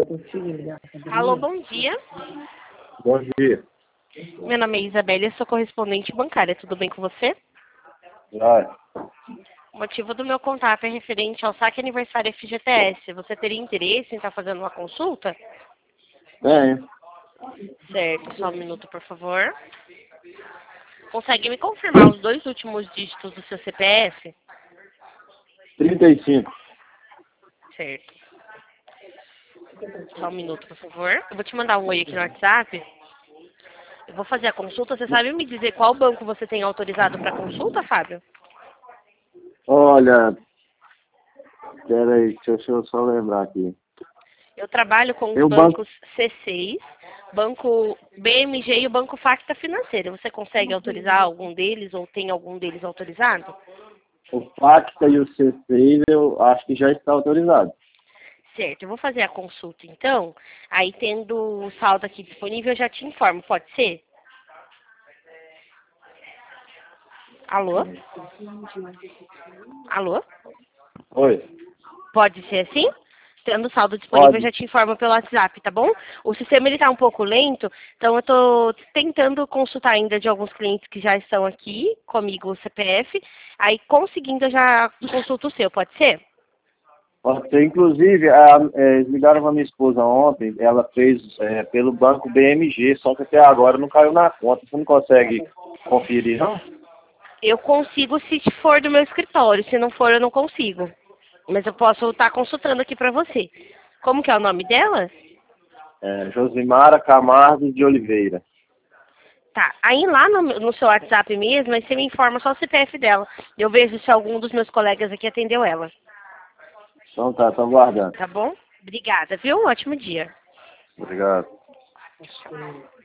Alô, bom dia. Bom dia. Meu nome é Isabelle, eu sou correspondente bancária. Tudo bem com você? Vai. O motivo do meu contato é referente ao saque aniversário FGTS. Você teria interesse em estar fazendo uma consulta? Tenho. Certo, só um minuto, por favor. Consegue me confirmar os 2 últimos dígitos do seu CPF? 35. Certo. Só um minuto, por favor. Eu vou te mandar um oi aqui no WhatsApp. Eu vou fazer a consulta. Você sabe me dizer qual banco você tem autorizado para consulta, Fábio? Olha, peraí, deixa eu só lembrar aqui. Eu trabalho com os Meu banco. bancos C6, Banco BMG e o Banco Facta Financeira. Você consegue autorizar algum deles ou tem algum deles autorizado? O Facta e o C6 eu acho que já está autorizado. Certo, eu vou fazer a consulta então. Aí tendo o saldo aqui disponível, eu já te informo. Pode ser? Alô? Alô? Oi. Pode ser assim? Tendo saldo disponível, eu Pode. já te informo pelo WhatsApp, tá bom? O sistema ele tá um pouco lento, então eu tô tentando consultar ainda de alguns clientes que já estão aqui comigo o CPF. Aí conseguindo eu já consulto o seu, pode ser? Pode ser. Inclusive, eles ligaram para minha esposa ontem, ela fez pelo banco BMG, só que até agora não caiu na conta. Você não consegue conferir, não? Eu consigo se for do meu escritório, se não for eu não consigo. Mas eu posso estar consultando aqui pra você. Como que é o nome dela? Josimara Camargo de Oliveira. Tá, aí lá no seu WhatsApp mesmo, aí você me informa só o CPF dela. Eu vejo se algum dos meus colegas aqui atendeu ela. Então tá, tô aguardando. Tá bom? Obrigada, viu? Um ótimo dia. Obrigado. Tchau.